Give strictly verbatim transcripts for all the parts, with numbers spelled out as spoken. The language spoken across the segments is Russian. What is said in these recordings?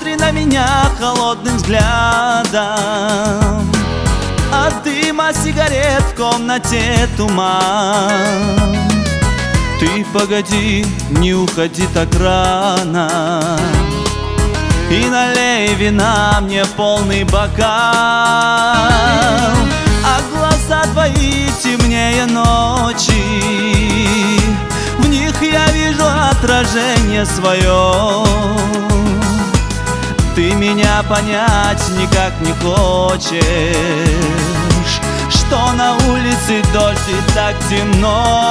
Смотри на меня холодным взглядом. От дыма сигарет в комнате туман. Ты погоди, не уходи так рано, и налей вина мне полный бокал. А глаза твои темнее ночи, в них я вижу отражение свое. Ты меня понять никак не хочешь, что на улице дождь и так темно.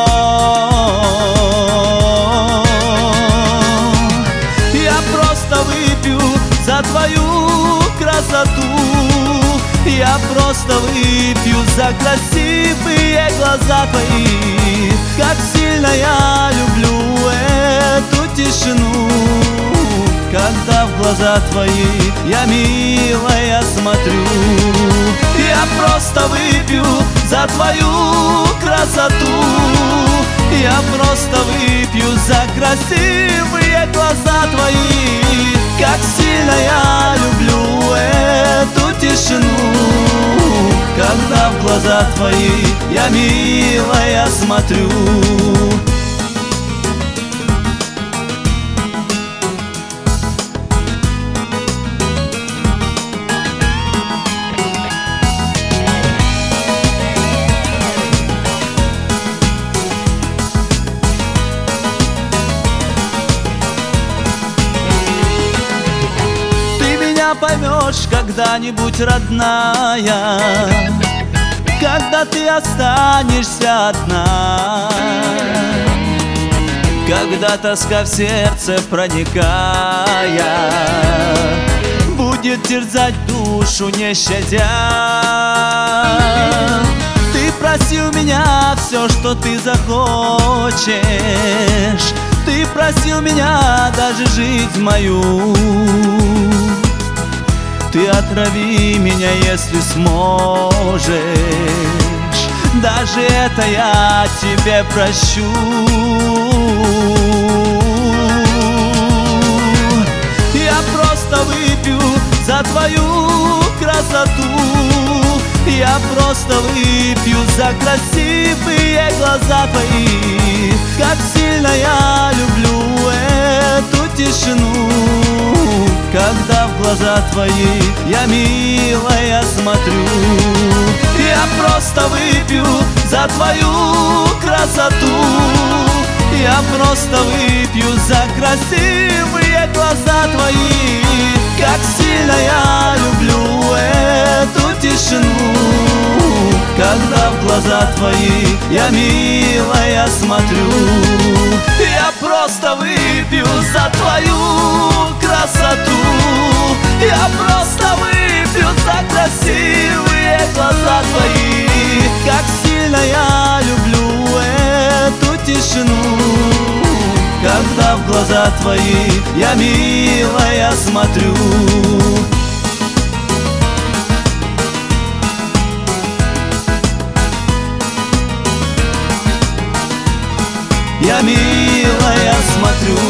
Я просто выпью за твою красоту, я просто выпью за красивые глаза твои. Как сильно я люблю эту тишину, когда в глаза твои я, милая, смотрю. Я просто выпью за твою красоту, я просто выпью за красивые глаза твои. Как сильно я люблю эту тишину, когда в глаза твои я, милая, смотрю. Поймешь когда-нибудь, родная, когда ты останешься одна, когда тоска в сердце проникая будет терзать душу не щадя. Ты просил меня все, что ты захочешь, ты просил меня даже жизнь мою. Ты отрави меня, если сможешь, даже это я тебе прощу. Я просто выпью за твою красоту, я просто выпью за красивые глаза твои. Как сильно я люблю эту тишину, когда в глаза твои я, милая, смотрю. Я просто выпью за твою красоту, я просто выпью за красивые глаза твои. Как сильно я люблю эту тишину, когда в глаза твои я, милая, смотрю. Я просто выпью за твою красоту, я просто выпью за красивые глаза твои. Как сильно я люблю эту тишину, когда в глаза твои я, милая, смотрю. Я, милая, смотрю.